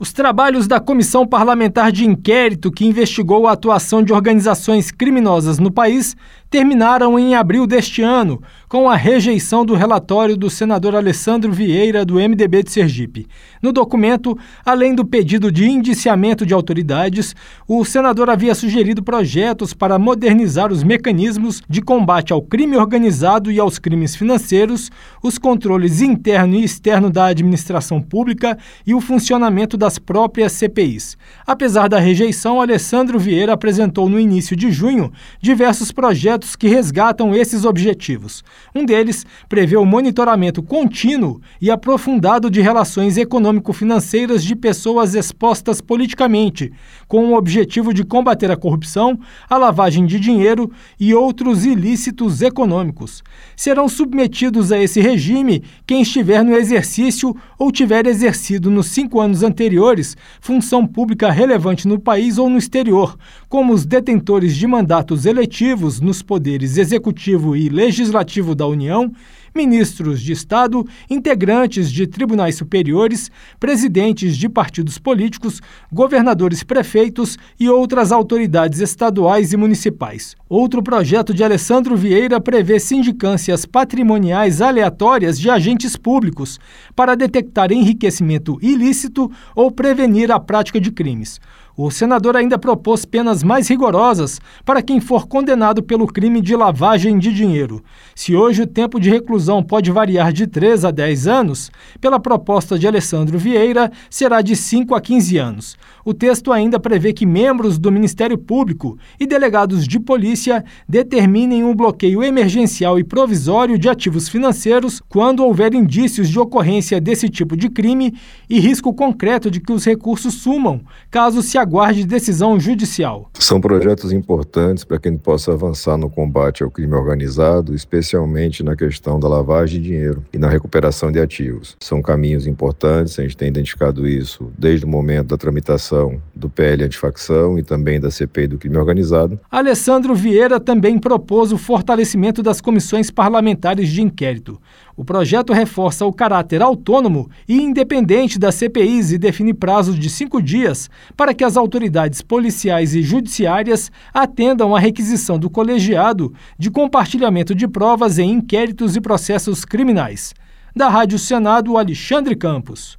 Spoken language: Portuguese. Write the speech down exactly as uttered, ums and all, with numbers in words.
Os trabalhos da Comissão Parlamentar de Inquérito, que investigou a atuação de organizações criminosas no país, terminaram em abril deste ano, com a rejeição do relatório do senador Alessandro Vieira, do M D B de Sergipe. No documento, além do pedido de indiciamento de autoridades, o senador havia sugerido projetos para modernizar os mecanismos de combate ao crime organizado e aos crimes financeiros, os controles interno e externo da administração pública e o funcionamento das próprias C P Is. Apesar da rejeição, Alessandro Vieira apresentou no início de junho diversos projetos que resgatam esses objetivos. Um deles prevê o monitoramento contínuo e aprofundado de relações econômico-financeiras de pessoas expostas politicamente, com o objetivo de combater a corrupção, a lavagem de dinheiro e outros ilícitos econômicos. Serão submetidos a esse regime quem estiver no exercício ou tiver exercido nos cinco anos anteriores função pública relevante no país ou no exterior, como os detentores de mandatos eletivos nos poderes executivo e legislativo da União, ministros de Estado, integrantes de tribunais superiores, presidentes de partidos políticos, governadores, prefeitos e outras autoridades estaduais e municipais. Outro projeto de Alessandro Vieira prevê sindicâncias patrimoniais aleatórias de agentes públicos para detectar enriquecimento ilícito ou prevenir a prática de crimes. O senador ainda propôs penas mais rigorosas para quem for condenado pelo crime de lavagem de dinheiro. Se hoje o tempo de reclusão pode variar de três a dez anos, pela proposta de Alessandro Vieira será de cinco a quinze anos. O texto ainda prevê que membros do Ministério Público e delegados de polícia determinem um bloqueio emergencial e provisório de ativos financeiros quando houver indícios de ocorrência desse tipo de crime e risco concreto de que os recursos sumam, caso se aguarde decisão judicial. São projetos importantes para que a gente possa avançar no combate ao crime organizado, especialmente na questão da lavagem de dinheiro e na recuperação de ativos. São caminhos importantes, a gente tem identificado isso desde o momento da tramitação do P L antifacção e também da C P I do crime organizado. Alessandro Vieira também propôs o fortalecimento das comissões parlamentares de inquérito. O projeto reforça o caráter autônomo e independente das C P Is e define prazos de cinco dias para que as autoridades policiais e judiciárias atendam à requisição do colegiado de compartilhamento de provas em inquéritos e processos criminais. Da Rádio Senado, Alexandre Campos.